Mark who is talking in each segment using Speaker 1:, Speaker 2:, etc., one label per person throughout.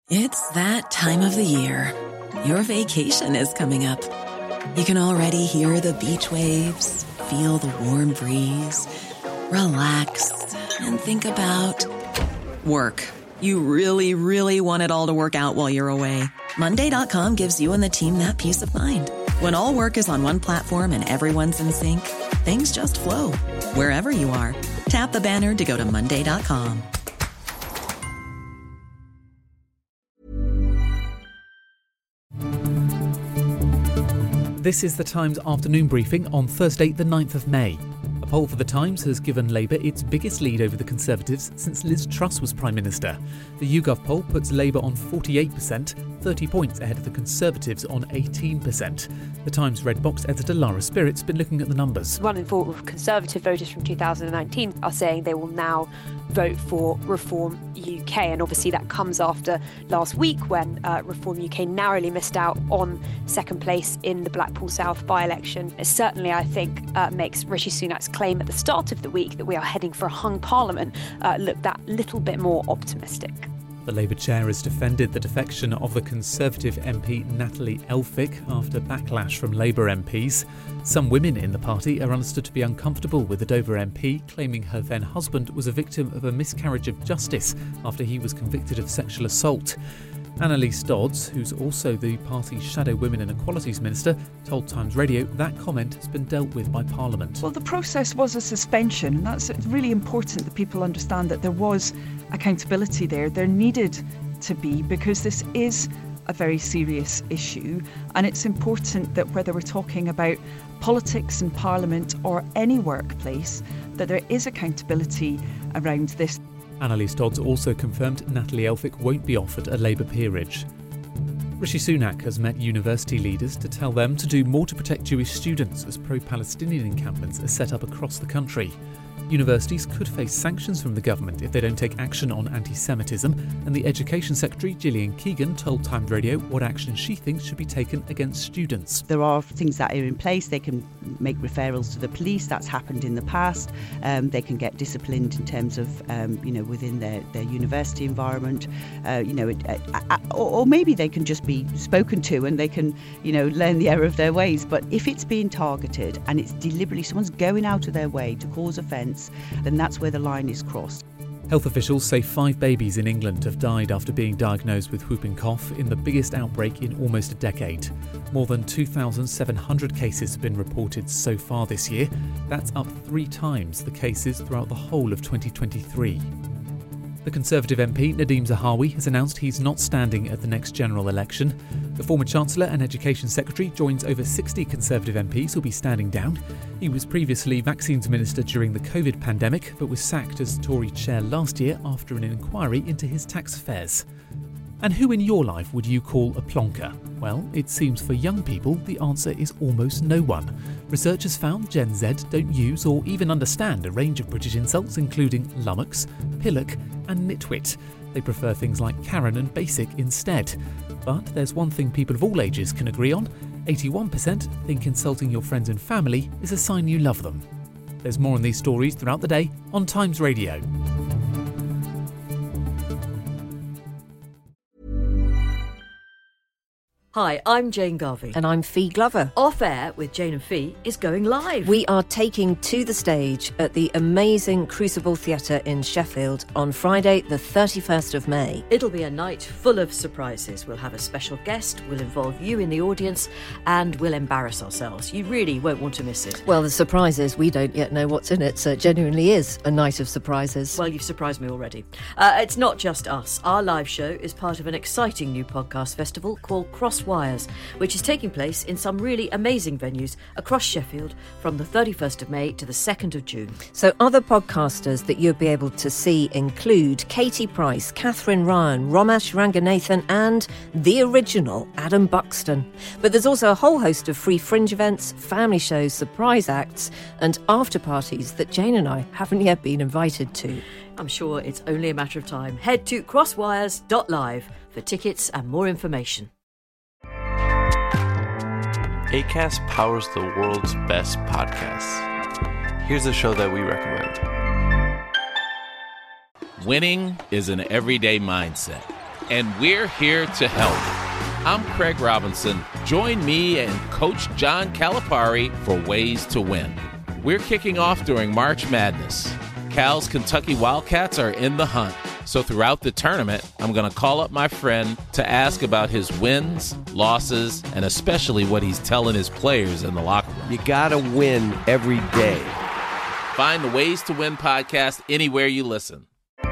Speaker 1: It's that time of the year. Your vacation is coming up. You can already hear the beach waves, feel the warm breeze, relax, and think about work. You really, really want it all to work out while you're away. Monday.com gives you and the team that peace of mind. When all work is on one platform and everyone's in sync, things just flow. Wherever you are, tap the banner to go to Monday.com.
Speaker 2: This is the Times afternoon briefing on Thursday, the 9th of May. A poll for the Times has given Labour its biggest lead over the Conservatives since Liz Truss was Prime Minister. The YouGov poll puts Labour on 48%, 30 points ahead of the Conservatives on 18%. The Times Red Box editor Lara Spirit's been looking at the numbers.
Speaker 3: 1 in 4 Conservative voters from 2019 are saying they will now vote for Reform UK. And obviously that comes after last week when Reform UK narrowly missed out on second place in the Blackpool South by-election. It certainly, I think, makes Rishi Sunak's claim at the start of the week that we are heading for a hung parliament look that little bit more optimistic.
Speaker 2: The Labour chair has defended the defection of the Conservative MP Natalie Elphicke after backlash from Labour MPs. Some women in the party are understood to be uncomfortable with the Dover MP claiming her then husband was a victim of a miscarriage of justice after he was convicted of sexual assault. Annalise Dodds, who's also the party's Shadow Women and Equalities Minister, told Times Radio that comment has been dealt with by Parliament.
Speaker 4: Well, the process was a suspension, and that's really important that people understand that there was accountability there. There needed to be, because this is a very serious issue, and it's important that whether we're talking about politics in Parliament or any workplace, that there is accountability around this.
Speaker 2: Annalise Dodds also confirmed Natalie Elphicke won't be offered a Labour peerage. Rishi Sunak has met university leaders to tell them to do more to protect Jewish students as pro-Palestinian encampments are set up across the country. Universities could face sanctions from the government if they don't take action on anti-Semitism, and the Education Secretary Gillian Keegan told Times Radio what action she thinks should be taken against students.
Speaker 5: There are things that are in place. They can make referrals to the police. That's happened in the past. They can get disciplined in terms of, within their university environment, or maybe they can just be spoken to and they can, learn the error of their ways. But if it's being targeted and it's deliberately, someone's going out of their way to cause offence, then that's where the line is crossed.
Speaker 2: Health officials say 5 babies in England have died after being diagnosed with whooping cough in the biggest outbreak in almost a decade. More than 2,700 cases have been reported so far this year. That's up 3 times the cases throughout the whole of 2023. The Conservative MP Nadhim Zahawi has announced he's not standing at the next general election. The former Chancellor and Education Secretary joins over 60 Conservative MPs who'll be standing down. He was previously Vaccines Minister during the COVID pandemic, but was sacked as Tory chair last year after an inquiry into his tax affairs. And who in your life would you call a plonker? Well, it seems for young people the answer is almost no one. Research has found Gen Z don't use or even understand a range of British insults including lummox, pillock and nitwit. They prefer things like Karen and basic instead. But there's one thing people of all ages can agree on. 81% think insulting your friends and family is a sign you love them. There's more on these stories throughout the day on Times Radio.
Speaker 6: Hi, I'm Jane Garvey.
Speaker 7: And I'm Fee Glover.
Speaker 6: Off Air with Jane and Fee is going live.
Speaker 7: We are taking to the stage at the amazing Crucible Theatre in Sheffield on Friday, the 31st of May.
Speaker 6: It'll be a night full of surprises. We'll have a special guest, we'll involve you in the audience, and we'll embarrass ourselves. You really won't want to miss it.
Speaker 7: Well, the surprise is we don't yet know what's in it, so it genuinely is a night of surprises.
Speaker 6: Well, you've surprised me already. It's not just us. Our live show is part of an exciting new podcast festival called Crosswires, which is taking place in some really amazing venues across Sheffield from the 31st of May to the 2nd of June.
Speaker 7: So other podcasters that you'll be able to see include Katie Price, Catherine Ryan, Romesh Ranganathan and the original Adam Buxton. But there's also a whole host of free fringe events, family shows, surprise acts and after parties that Jane and I haven't yet been invited to.
Speaker 6: I'm sure it's only a matter of time. Head to crosswires.live for tickets and more information.
Speaker 8: Acast powers the world's best podcasts. Here's a show that we recommend.
Speaker 9: Winning is an everyday mindset. and we're here to help. I'm Craig Robinson. Join me and Coach John Calipari for Ways to Win. We're kicking off during March Madness. Cal's Kentucky Wildcats are in the hunt. So throughout the tournament, I'm going to call up my friend to ask about his wins, losses, and especially what he's telling his players in the locker room.
Speaker 10: You got to win every day.
Speaker 9: Find the Ways to Win podcast anywhere you listen.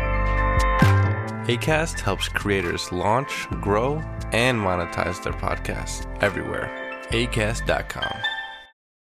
Speaker 8: Acast helps creators launch, grow, and monetize their podcasts everywhere. Acast.com.